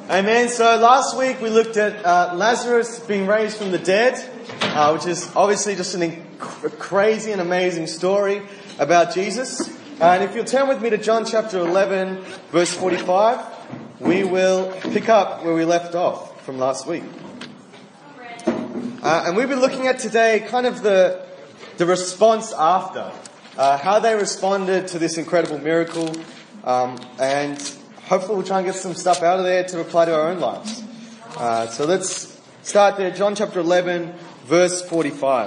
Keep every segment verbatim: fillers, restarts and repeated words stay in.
Amen. So last week we looked at uh, Lazarus being raised from the dead, uh, which is obviously just an inc- crazy and amazing story about Jesus. Uh, and if you'll turn with me to John chapter eleven, verse forty-five, we will pick up where we left off from last week. Uh, and we've been looking at today kind of the the response after, uh, how they responded to this incredible miracle, um, and hopefully we'll try and get some stuff out of there to apply to our own lives. Uh, so let's start there. John chapter eleven, verse forty-five.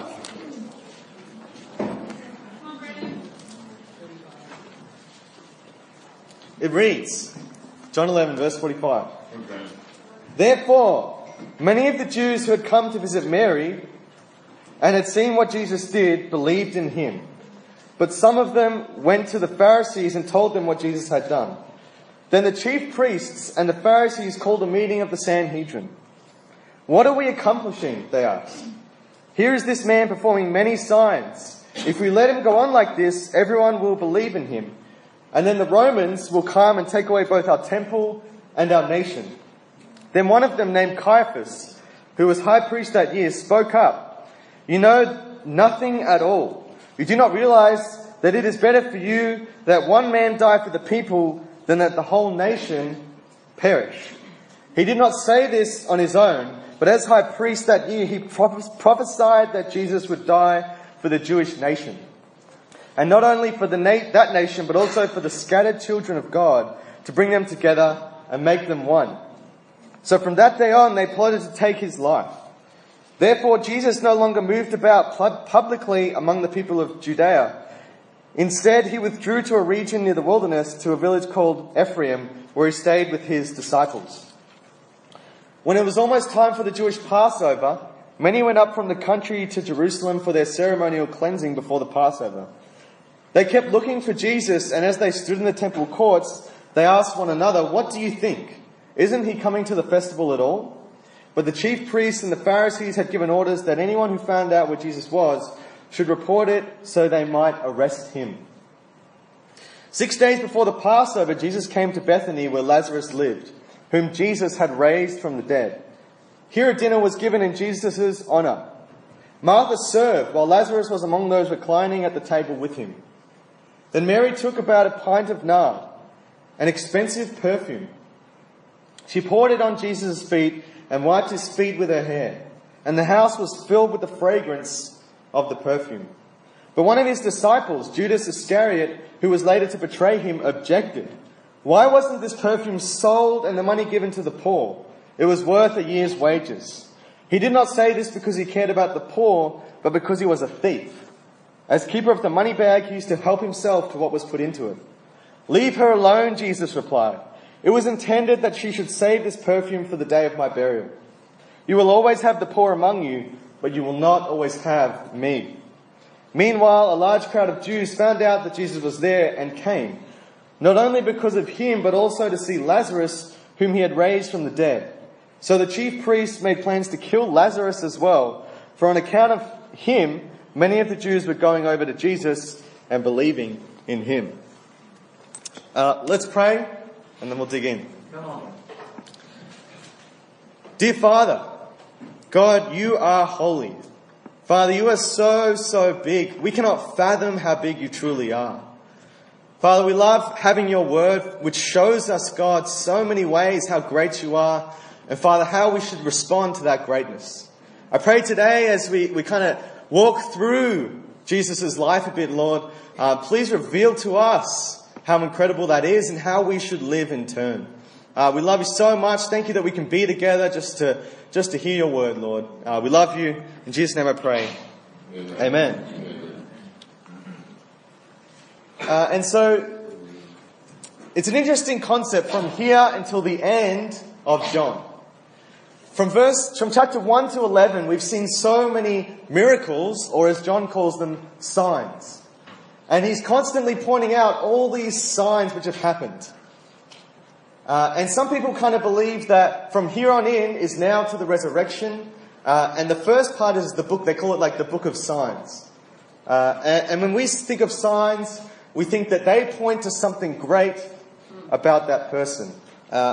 It reads, John eleven, verse forty-five. Okay. Therefore, many of the Jews who had come to visit Mary and had seen what Jesus did believed in him. But some of them went to the Pharisees and told them what Jesus had done. Then the chief priests and the Pharisees called a meeting of the Sanhedrin. What are we accomplishing? They asked. Here is this man performing many signs. If we let him go on like this, everyone will believe in him. And then the Romans will come and take away both our temple and our nation. Then one of them, named Caiaphas, who was high priest that year, spoke up. You know nothing at all. You do not realize that it is better for you that one man die for the people than that the whole nation perish. He did not say this on his own, but as high priest that year, he prophesied that Jesus would die for the Jewish nation. And not only for the na- that nation, but also for the scattered children of God, to bring them together and make them one. So from that day on, they plotted to take his life. Therefore, Jesus no longer moved about publicly among the people of Judea. Instead, he withdrew to a region near the wilderness, to a village called Ephraim, where he stayed with his disciples. When it was almost time for the Jewish Passover, many went up from the country to Jerusalem for their ceremonial cleansing before the Passover. They kept looking for Jesus, and as they stood in the temple courts, they asked one another, "What do you think? Isn't he coming to the festival at all?" But the chief priests and the Pharisees had given orders that anyone who found out where Jesus was should report it so they might arrest him. Six days before the Passover, Jesus came to Bethany where Lazarus lived, whom Jesus had raised from the dead. Here a dinner was given in Jesus' honor. Martha served, while Lazarus was among those reclining at the table with him. Then Mary took about a pint of nard, an expensive perfume. She poured it on Jesus' feet and wiped his feet with her hair, and the house was filled with the fragrance of the perfume. But one of his disciples, Judas Iscariot, who was later to betray him, objected. Why wasn't this perfume sold and the money given to the poor? It was worth a year's wages. He did not say this because he cared about the poor, but because he was a thief. As keeper of the money bag, he used to help himself to what was put into it. Leave her alone, Jesus replied. It was intended that she should save this perfume for the day of my burial. You will always have the poor among you, but you will not always have me. Meanwhile, a large crowd of Jews found out that Jesus was there and came, not only because of him, but also to see Lazarus, whom he had raised from the dead. So the chief priests made plans to kill Lazarus as well, for on account of him, many of the Jews were going over to Jesus and believing in him. Uh, let's pray, and then we'll dig in. Come on. Dear Father, God, you are holy. Father, you are so, so big. We cannot fathom how big you truly are. Father, we love having your word, which shows us, God, so many ways how great you are. And Father, how we should respond to that greatness. I pray today as we, we kind of walk through Jesus' life a bit, Lord, uh, please reveal to us how incredible that is and how we should live in turn. Uh, we love you so much. Thank you that we can be together just to just to hear your word, Lord. Uh, we love you. In Jesus' name I pray. Amen. Amen. Uh, and so, it's an interesting concept from here until the end of John. From verse, from chapter one to eleven, we've seen so many miracles, or as John calls them, signs. And he's constantly pointing out all these signs which have happened. Uh, and some people kind of believe that from here on in is now to the resurrection. Uh, and the first part is the book, they call it like the book of signs. Uh, and, and when we think of signs, we think that they point to something great about that person. Uh,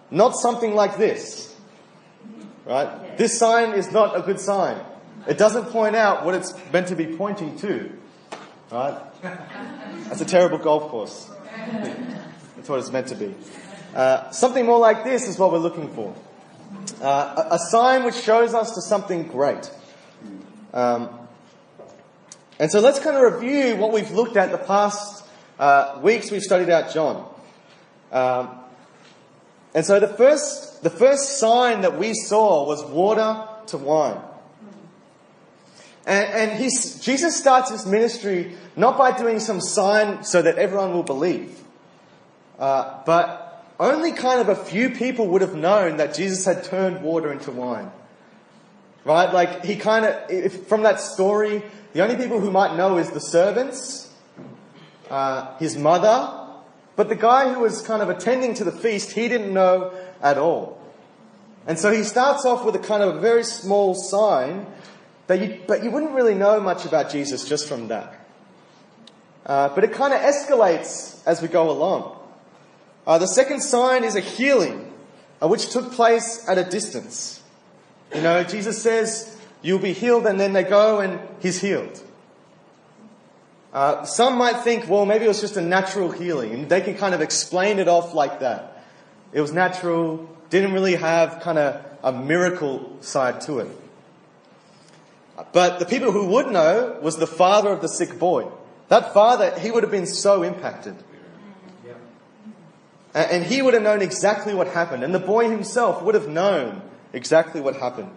not something like this. Right? This sign is not a good sign. It doesn't point out what it's meant to be pointing to. Right? That's a terrible golf course. That's what it's meant to be. Uh, something more like this is what we're looking for. Uh, a, a sign which shows us to something great. Um, and so let's kind of review what we've looked at the past uh, weeks. We've studied out John. Um, and so the first, the first sign that we saw was water to wine. And, and he's, Jesus starts his ministry not by doing some sign so that everyone will believe, uh, but only kind of a few people would have known that Jesus had turned water into wine. Right? Like, he kind of, if, from that story, the only people who might know is the servants, uh, his mother, but the guy who was kind of attending to the feast, he didn't know at all. And so he starts off with a kind of a very small sign, that you, but you wouldn't really know much about Jesus just from that. Uh, but it kind of escalates as we go along. Uh, the second sign is a healing, uh, which took place at a distance. You know, Jesus says, you'll be healed, and then they go and he's healed. Uh, some might think, well, maybe it was just a natural healing, and they can kind of explain it off like that. It was natural, didn't really have kind of a miracle side to it. But the people who would know was the father of the sick boy. That father, he would have been so impacted. And he would have known exactly what happened. And the boy himself would have known exactly what happened.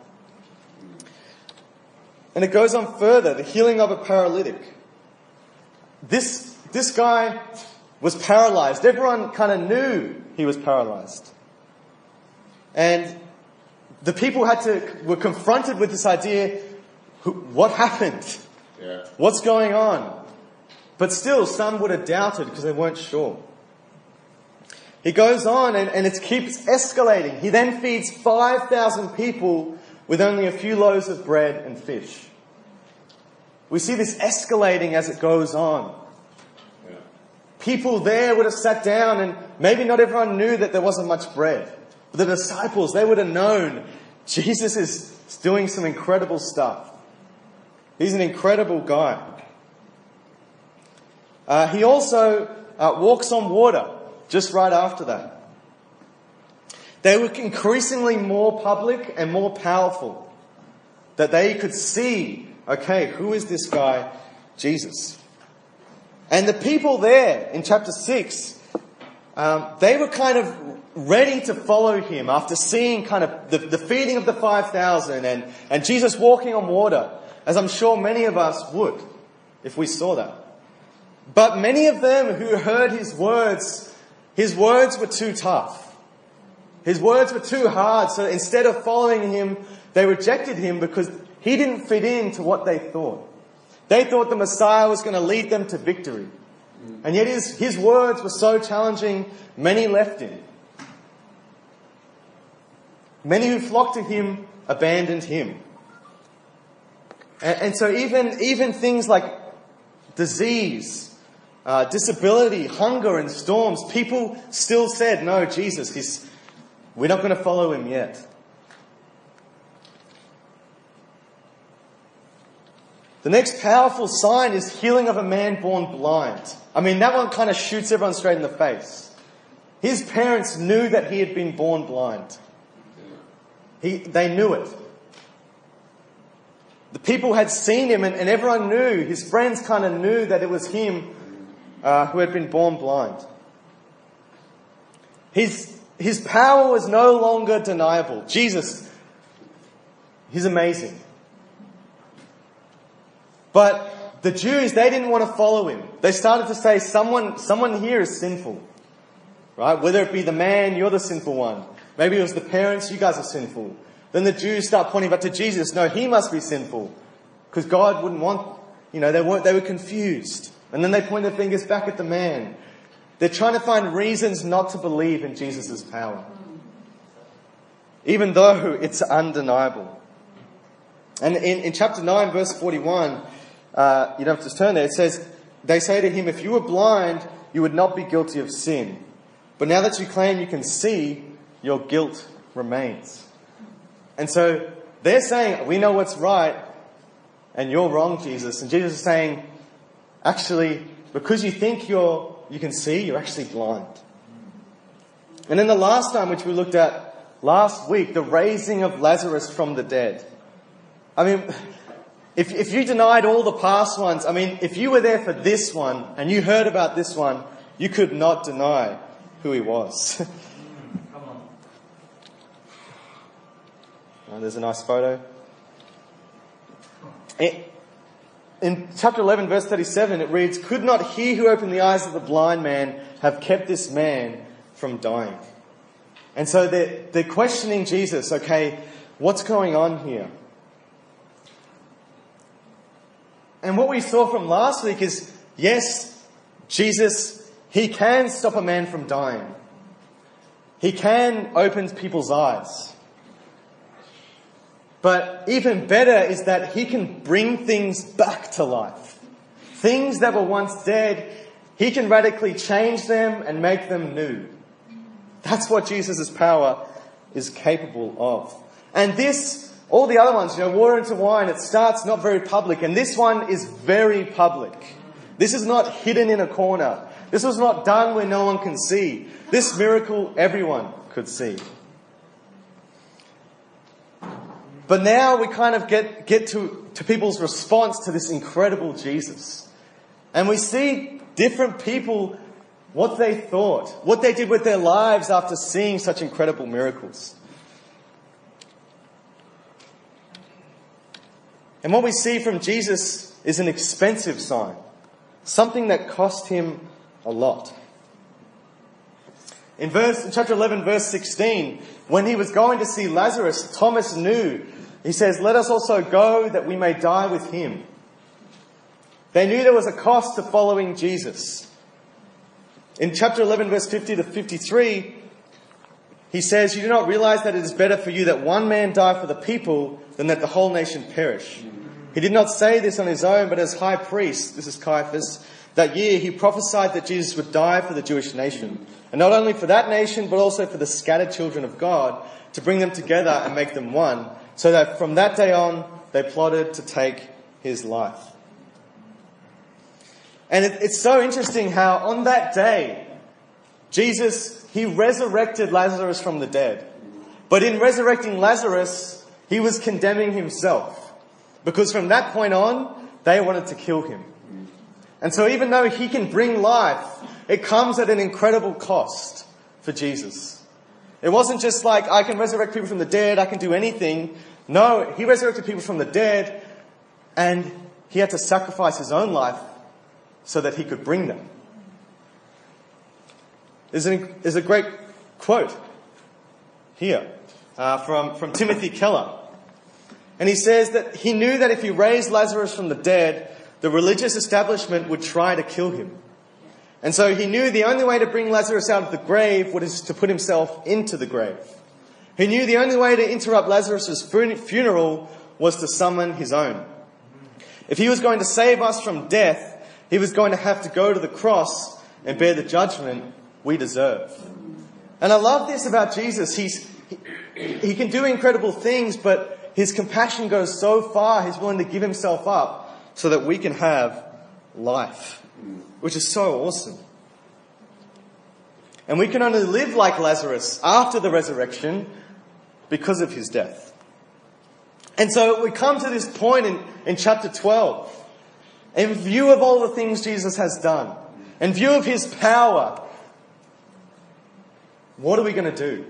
And it goes on further, the healing of a paralytic. This, this guy was paralyzed. Everyone kind of knew he was paralyzed. And the people had to, were confronted with this idea, what happened? Yeah. What's going on? But still, some would have doubted because they weren't sure. He goes on and, and it keeps escalating. He then feeds five thousand people with only a few loaves of bread and fish. We see this escalating as it goes on. Yeah. People there would have sat down, and maybe not everyone knew that there wasn't much bread. But the disciples, they would have known Jesus is doing some incredible stuff. He's an incredible guy. Uh, he also uh, walks on water just right after that. They were increasingly more public and more powerful, that they could see, okay, who is this guy, Jesus? And the people there in chapter six, um, they were kind of ready to follow him after seeing kind of the, the feeding of the five thousand and, and Jesus walking on water, as I'm sure many of us would if we saw that. But many of them who heard his words, his words were too tough. His words were too hard, so instead of following him, they rejected him because he didn't fit into what they thought. They thought the Messiah was going to lead them to victory. And yet his, his words were so challenging, many left him. Many who flocked to him abandoned him. And, and so even, even things like disease, uh, disability, hunger and storms, people still said, no, Jesus, he's, we're not going to follow him yet. The next powerful sign is healing of a man born blind. I mean, that one kind of shoots everyone straight in the face. His parents knew that he had been born blind. He, they knew it. The people had seen him, and, and everyone knew, his friends kind of knew that it was him uh, who had been born blind. His, his power was no longer deniable. Jesus, he's amazing. But the Jews, they didn't want to follow him. They started to say, someone, someone here is sinful. Right? Whether it be the man, you're the sinful one. Maybe it was the parents, you guys are sinful. Then the Jews start pointing back to Jesus. No, he must be sinful. Because God wouldn't want, you know, they weren't, they were confused. And then they point their fingers back at the man. They're trying to find reasons not to believe in Jesus' power. Even though it's undeniable. And in, in chapter nine, verse forty-one, uh, you don't have to turn there, it says, they say to him, if you were blind, you would not be guilty of sin. But now that you claim you can see, your guilt remains. And so they're saying, we know what's right, and you're wrong, Jesus. And Jesus is saying, actually, because you think you're, you can see, you're actually blind. And then the last time, which we looked at last week, the raising of Lazarus from the dead. I mean, if, if you denied all the past ones, I mean, if you were there for this one and you heard about this one, you could not deny who he was. Come on. Oh, there's a nice photo. It, in chapter eleven, verse thirty-seven, it reads, "Could not he who opened the eyes of the blind man have kept this man from dying?" And so they're, they're questioning Jesus. Okay, what's going on here? And what we saw from last week is, yes, Jesus, he can stop a man from dying. He can open people's eyes. But even better is that he can bring things back to life. Things that were once dead, he can radically change them and make them new. That's what Jesus' power is capable of. And this, all the other ones, you know, water into wine, it starts not very public. And this one is very public. This is not hidden in a corner. This was not done where no one can see. This miracle, everyone could see. But now we kind of get, get to, to people's response to this incredible Jesus. And we see different people, what they thought, what they did with their lives after seeing such incredible miracles. And what we see from Jesus is an expensive sign. Something that cost him a lot. In verse, in chapter eleven, verse sixteen, when he was going to see Lazarus, Thomas knew. He says, "Let us also go that we may die with him." They knew there was a cost to following Jesus. In chapter eleven, verse fifty to fifty-three, he says, "You do not realize that it is better for you that one man die for the people than that the whole nation perish." He did not say this on his own, but as high priest, this is Caiaphas, that year he prophesied that Jesus would die for the Jewish nation. And not only for that nation, but also for the scattered children of God, to bring them together and make them one, so that from that day on, they plotted to take his life. And it, it's so interesting how on that day, Jesus, he resurrected Lazarus from the dead. But in resurrecting Lazarus, he was condemning himself. Because from that point on, they wanted to kill him. And so even though he can bring life, it comes at an incredible cost for Jesus. It wasn't just like, I can resurrect people from the dead, I can do anything. No, he resurrected people from the dead, and he had to sacrifice his own life so that he could bring them. There's, an, there's a great quote here uh, from, from Timothy Keller. And he says that he knew that if he raised Lazarus from the dead, the religious establishment would try to kill him. And so he knew the only way to bring Lazarus out of the grave was to put himself into the grave. He knew the only way to interrupt Lazarus' funeral was to summon his own. If he was going to save us from death, he was going to have to go to the cross and bear the judgment we deserve. And I love this about Jesus. He's, he, he can do incredible things, but his compassion goes so far, he's willing to give himself up so that we can have life, which is so awesome. And we can only live like Lazarus after the resurrection because of his death. And so we come to this point in, in chapter twelve. In view of all the things Jesus has done, in view of his power, what are we going to do?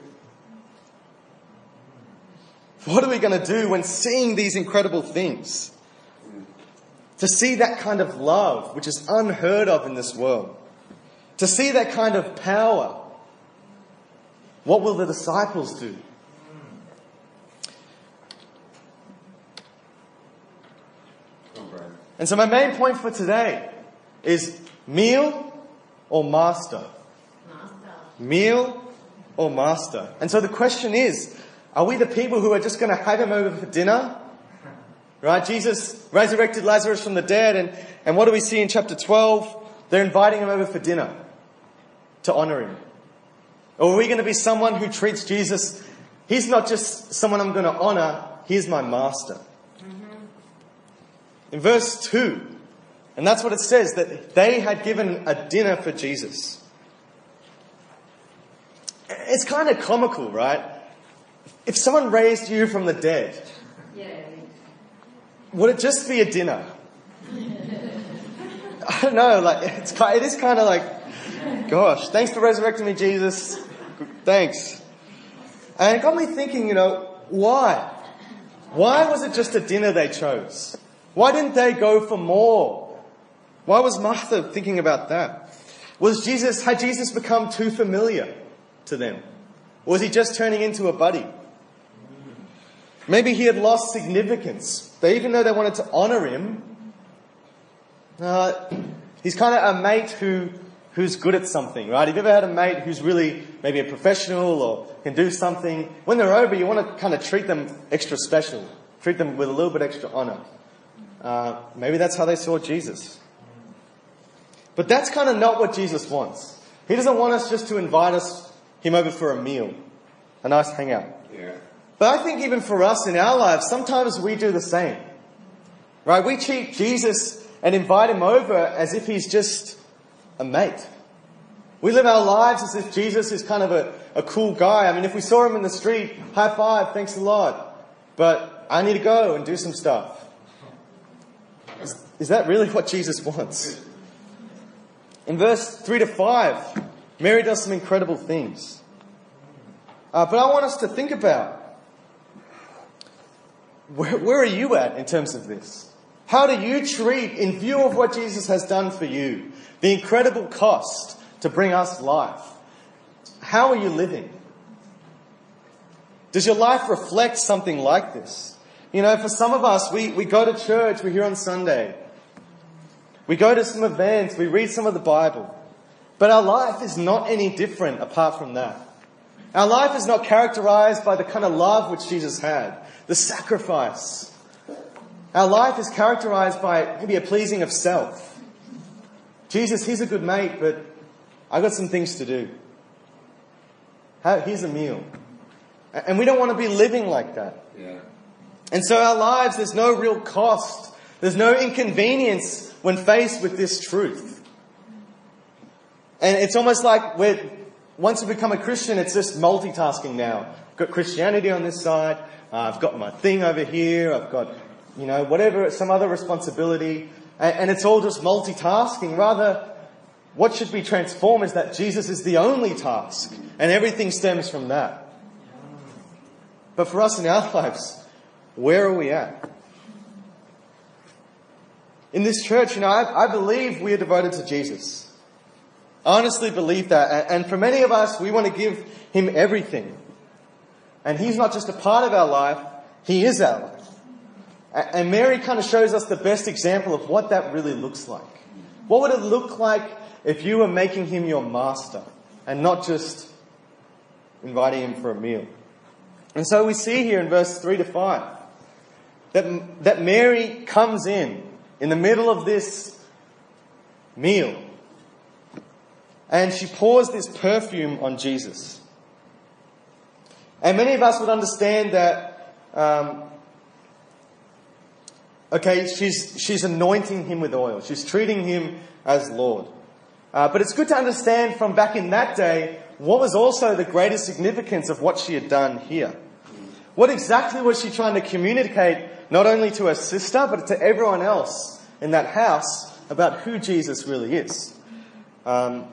What are we going to do when seeing these incredible things? To see that kind of love, which is unheard of in this world. To see that kind of power. What will the disciples do? And so my main point for today is meal or master? Master. Meal or master? And so the question is, are we the people who are just going to have him over for dinner? Right? Jesus resurrected Lazarus from the dead, and, and what do we see in chapter twelve? They're inviting him over for dinner to honour him. Or are we going to be someone who treats Jesus, he's not just someone I'm going to honour, he's my master. Mm-hmm. In verse two, and that's what it says, that they had given a dinner for Jesus. It's kind of comical, right? If someone raised you from the dead, yeah. would it just be a dinner? I don't know, like, it's, it is kind of like, gosh, thanks for resurrecting me, Jesus. Thanks. And it got me thinking, you know, why? Why was it just a dinner they chose? Why didn't they go for more? Why was Martha thinking about that? Was Jesus, had Jesus become too familiar to them? Or was he just turning into a buddy? Maybe he had lost significance. They, even though they wanted to honour him, uh, he's kind of a mate who who's good at something, right? Have you ever had a mate who's really maybe a professional or can do something? When they're over, you want to kind of treat them extra special. Treat them with a little bit extra honour. Uh, maybe that's how they saw Jesus. But that's kind of not what Jesus wants. He doesn't want us just to invite us him over for a meal. A nice hangout. Yeah. But I think even for us in our lives, sometimes we do the same. Right? We treat Jesus and invite him over as if he's just a mate. We live our lives as if Jesus is kind of a, a cool guy. I mean, if we saw him in the street, high five, thanks a lot. But I need to go and do some stuff. Is, is that really what Jesus wants? In verse three to five, Mary does some incredible things. Uh, but I want us to think about, where, where are you at in terms of this? How do you treat, in view of what Jesus has done for you, the incredible cost to bring us life? How are you living? Does your life reflect something like this? You know, for some of us, we, we go to church, we're here on Sunday. We go to some events, we read some of the Bible. But our life is not any different apart from that. Our life is not characterized by the kind of love which Jesus had, the sacrifice. Our life is characterized by maybe a pleasing of self. Jesus, he's a good mate, but I've got some things to do. Here's a meal. And we don't want to be living like that. Yeah. And so our lives, there's no real cost. There's no inconvenience when faced with this truth. And it's almost like we're, once we become a Christian, it's just multitasking now. I've got Christianity on this side. Uh, I've got my thing over here. I've got, you know, whatever, some other responsibility. And, and it's all just multitasking. Rather, what should be transformed is that Jesus is the only task. And everything stems from that. But for us in our lives, where are we at? In this church, you know, I, I believe we are devoted to Jesus. I honestly believe that. And for many of us, we want to give him everything. And he's not just a part of our life, he is our life. And Mary kind of shows us the best example of what that really looks like. What would it look like if you were making him your master and not just inviting him for a meal? And so we see here in verse three to five that, that Mary comes in in the middle of this meal and she pours this perfume on Jesus. And many of us would understand that, um, okay, she's, she's anointing him with oil. She's treating him as Lord. Uh, but it's good to understand from back in that day what was also the greatest significance of what she had done here. What exactly was she trying to communicate, not only to her sister, but to everyone else in that house about who Jesus really is? Um,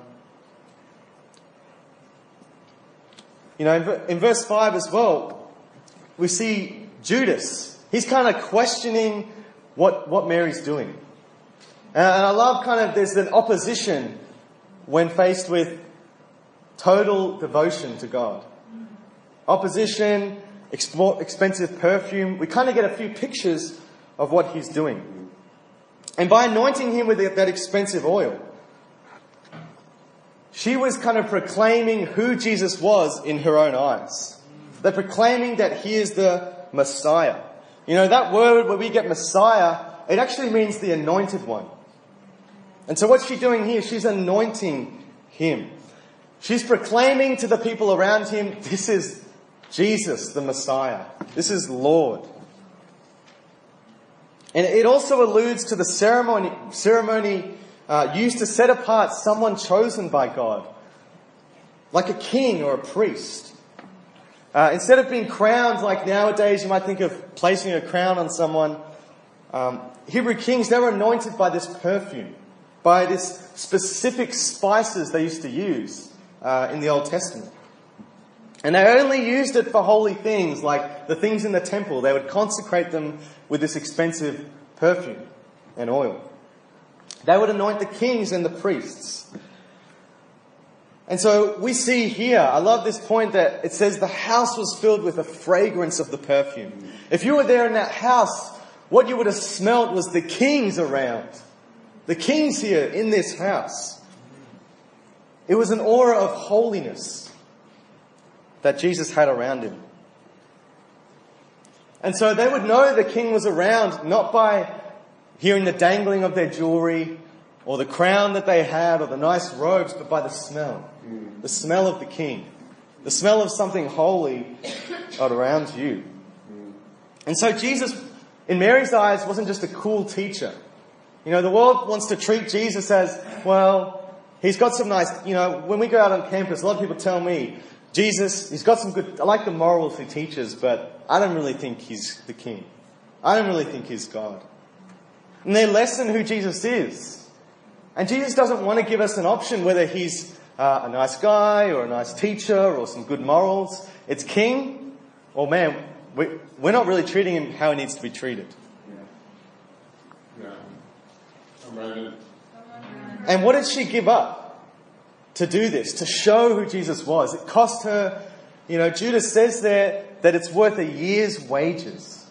you know, in, in verse five as well, we see Judas. He's kind of questioning what, what Mary's doing. And, and I love kind of, there's an opposition when faced with total devotion to God. Opposition, exp- expensive perfume. We kind of get a few pictures of what he's doing. And by anointing him with that expensive oil, she was kind of proclaiming who Jesus was in her own eyes. They're proclaiming that he is the Messiah. You know, that word where we get Messiah, it actually means the anointed one. And so what's she doing here? She's anointing him. She's proclaiming to the people around him, this is Jesus, the Messiah. This is Lord. And it also alludes to the ceremony, ceremony uh, used to set apart someone chosen by God, like a king or a priest. Uh, instead of being crowned like nowadays, you might think of placing a crown on someone. Um, Hebrew kings, they were anointed by this perfume, by this specific spices they used to use uh, in the Old Testament. And they only used it for holy things, like the things in the temple. They would consecrate them with this expensive perfume and oil. They would anoint the kings and the priests. And so we see here, I love this point that it says the house was filled with the fragrance of the perfume. If you were there in that house, what you would have smelt was the kings around. The kings here in this house. It was an aura of holiness that Jesus had around him. And so they would know the king was around not by hearing the dangling of their jewelry or the crown that they had or the nice robes, but by the smell. Mm. The smell of the king. The smell of something holy around you. Mm. And so Jesus, in Mary's eyes, wasn't just a cool teacher. You know, the world wants to treat Jesus as, well, he's got some nice, you know, when we go out on campus, a lot of people tell me, Jesus, he's got some good, I like the morals he teaches, but I don't really think he's the king. I don't really think he's God. And they lessen who Jesus is. And Jesus doesn't want to give us an option whether he's uh, a nice guy or a nice teacher or some good morals. It's king, or man, we, we're not really treating him how he needs to be treated. Yeah. Yeah. And what did she give up to do this, to show who Jesus was? It cost her, you know, Judas says there that it's worth a year's wages.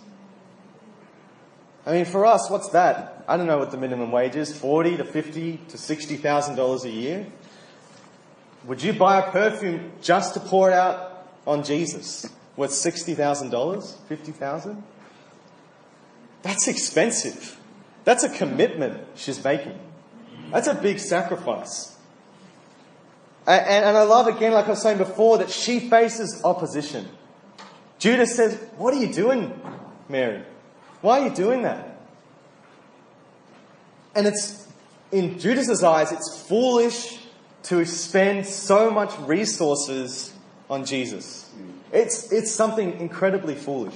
I mean, for us, what's that? I don't know what the minimum wage is, forty to fifty to sixty thousand dollars a year. Would you buy a perfume just to pour it out on Jesus worth sixty thousand dollars, fifty thousand dollars? That's expensive. That's a commitment she's making. That's a big sacrifice. And, and I love, again, like I was saying before, that she faces opposition. Judas says, what are you doing, Mary? Why are you doing that? And it's, in Judas's eyes, it's foolish to spend so much resources on Jesus. It's, it's something incredibly foolish.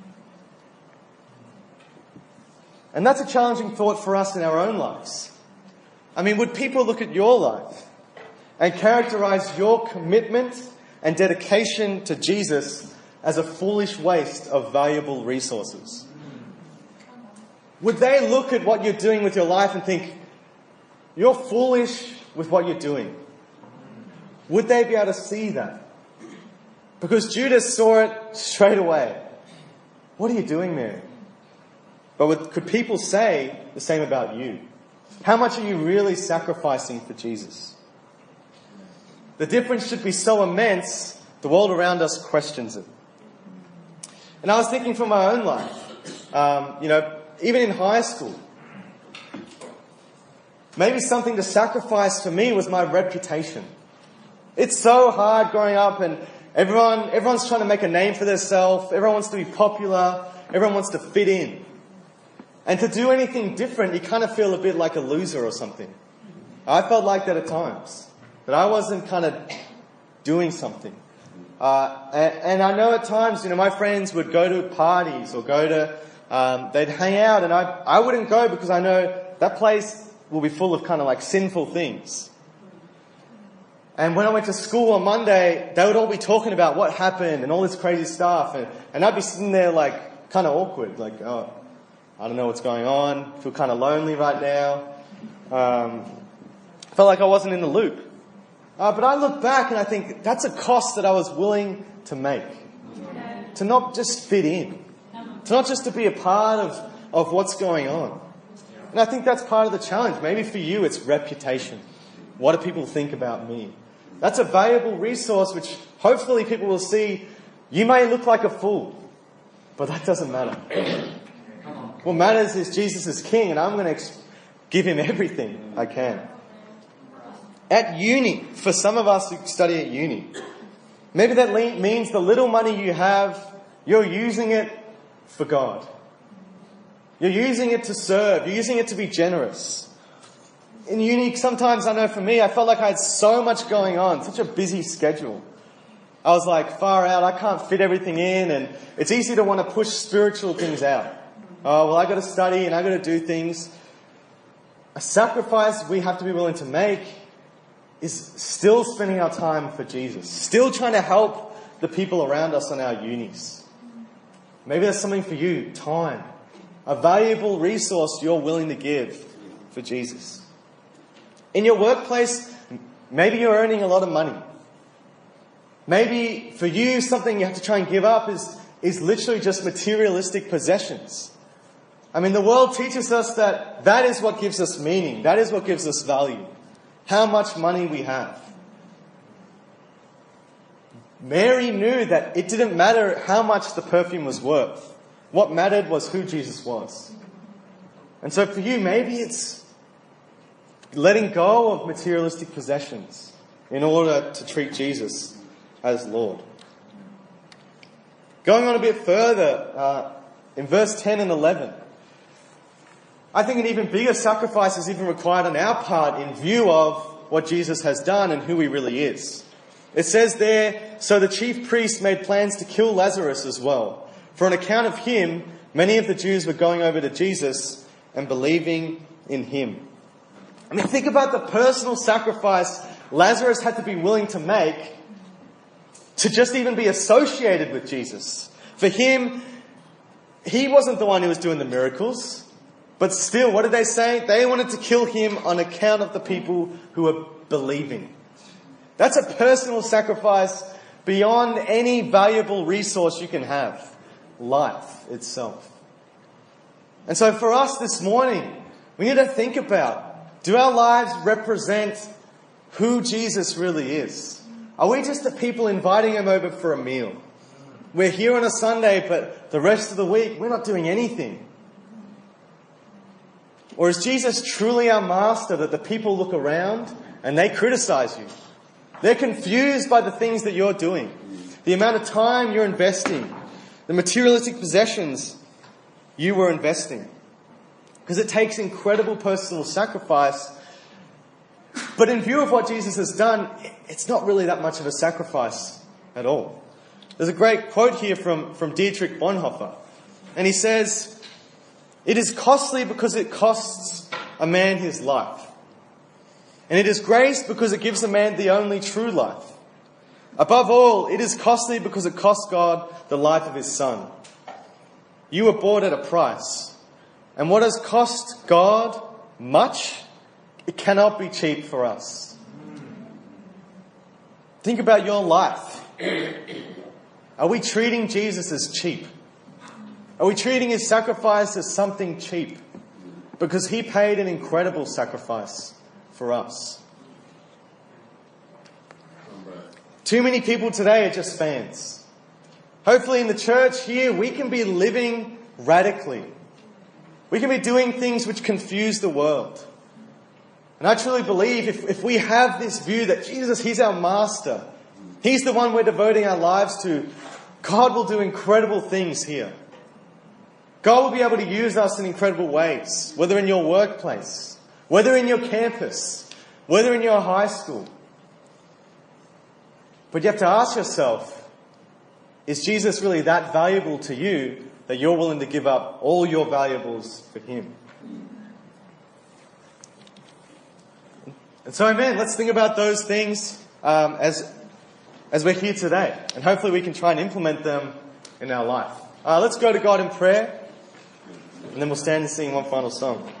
And that's a challenging thought for us in our own lives. I mean, would people look at your life and characterize your commitment and dedication to Jesus as a foolish waste of valuable resources? Would they look at what you're doing with your life and think, you're foolish with what you're doing? Would they be able to see that? Because Judas saw it straight away. What are you doing, Mary? But would, could people say the same about you? How much are you really sacrificing for Jesus? The difference should be so immense, the world around us questions it. And I was thinking for my own life, um, you know, even in high school, maybe something to sacrifice for me was my reputation. It's so hard growing up, and everyone, everyone's trying to make a name for themselves. Everyone wants to be popular. Everyone wants to fit in. And to do anything different, you kind of feel a bit like a loser or something. I felt like that at times. That I wasn't kind of doing something. Uh, and, and I know at times, you know, my friends would go to parties or go to, um, they'd hang out, and I, I wouldn't go because I know that place will be full of kind of like sinful things. And when I went to school on Monday, they would all be talking about what happened and all this crazy stuff. And, and I'd be sitting there like kind of awkward, like, oh, I don't know what's going on. I feel kind of lonely right now. Um, felt like I wasn't in the loop. Uh, but I look back and I think that's a cost that I was willing to make. To not just fit in. To not just to be a part of, of what's going on. And I think that's part of the challenge. Maybe for you it's reputation. What do people think about me? That's a valuable resource which hopefully people will see. You may look like a fool, but that doesn't matter. What matters is Jesus is king, and I'm going to give him everything I can. at uni, for some of us who study at uni, maybe that le- means the little money you have, you're using it for God. You're using it to serve. You're using it to be generous. In uni, sometimes I know for me, I felt like I had so much going on, such a busy schedule. I was like, far out, I can't fit everything in, and it's easy to want to push spiritual things out. Oh, well, I got to study and I got to do things. A sacrifice we have to be willing to make is still spending our time for Jesus. Still trying to help the people around us on our unis. Maybe that's something for you. Time. A valuable resource you're willing to give for Jesus. In your workplace, maybe you're earning a lot of money. Maybe for you, something you have to try and give up is, is literally just materialistic possessions. I mean, the world teaches us that that is what gives us meaning. That is what gives us value. How much money we have. Mary knew that it didn't matter how much the perfume was worth. What mattered was who Jesus was. And so for you, maybe it's letting go of materialistic possessions in order to treat Jesus as Lord. Going on a bit further, uh, in verse ten and eleven, I think an even bigger sacrifice is even required on our part in view of what Jesus has done and who he really is. It says there, so the chief priests made plans to kill Lazarus as well. For on account of him, many of the Jews were going over to Jesus and believing in him. I mean, think about the personal sacrifice Lazarus had to be willing to make to just even be associated with Jesus. For him, he wasn't the one who was doing the miracles. But still, what did they say? They wanted to kill him on account of the people who were believing. That's a personal sacrifice beyond any valuable resource you can have. Life itself. And so for us this morning, we need to think about, do our lives represent who Jesus really is? Are we just the people inviting him over for a meal? We're here on a Sunday, but the rest of the week, we're not doing anything. Or is Jesus truly our master that the people look around and they criticize you? They're confused by the things that you're doing, the amount of time you're investing, the materialistic possessions you were investing. Because it takes incredible personal sacrifice. But in view of what Jesus has done, it's not really that much of a sacrifice at all. There's a great quote here from, from Dietrich Bonhoeffer. And he says, "It is costly because it costs a man his life. And it is grace because it gives a man the only true life. Above all, it is costly because it costs God the life of his Son. You were bought at a price. And what has cost God much, it cannot be cheap for us." Think about your life. Are we treating Jesus as cheap? Are we treating his sacrifice as something cheap? Because he paid an incredible sacrifice for us. Too many people today are just fans. Hopefully in the church here, we can be living radically. We can be doing things which confuse the world. And I truly believe if, if we have this view that Jesus, he's our master, he's the one we're devoting our lives to, God will do incredible things here. God will be able to use us in incredible ways, whether in your workplace, whether in your campus, whether in your high school. But you have to ask yourself, is Jesus really that valuable to you that you're willing to give up all your valuables for him? And so, amen, let's think about those things um, as, as we're here today. And hopefully we can try and implement them in our life. Uh, let's go to God in prayer. And then we'll stand and sing one final song.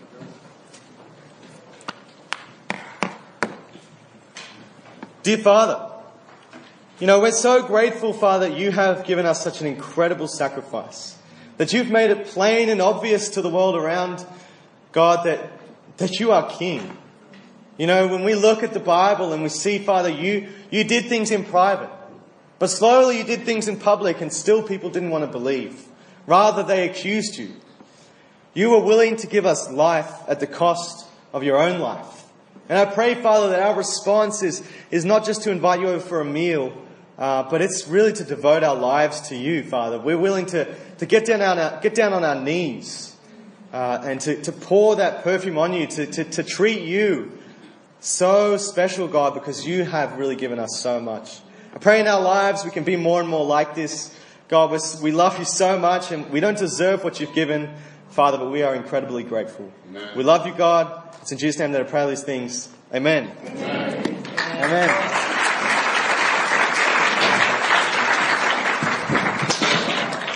Dear Father, you know, we're so grateful, Father, you have given us such an incredible sacrifice. That you've made it plain and obvious to the world around, God, that, that you are King. You know, when we look at the Bible and we see, Father, you, you did things in private. But slowly you did things in public and still people didn't want to believe. Rather, they accused you. You were willing to give us life at the cost of your own life. And I pray, Father, that our response is, is not just to invite you over for a meal, uh, but it's really to devote our lives to you, Father. We're willing to, to get down on our, get down on our knees uh, and to, to pour that perfume on you, to, to, to treat you so special, God, because you have really given us so much. I pray in our lives we can be more and more like this. God, we love you so much and we don't deserve what you've given, Father, but we are incredibly grateful. Amen. We love you, God. It's in Jesus' name that I pray these things. Amen. Amen. Amen.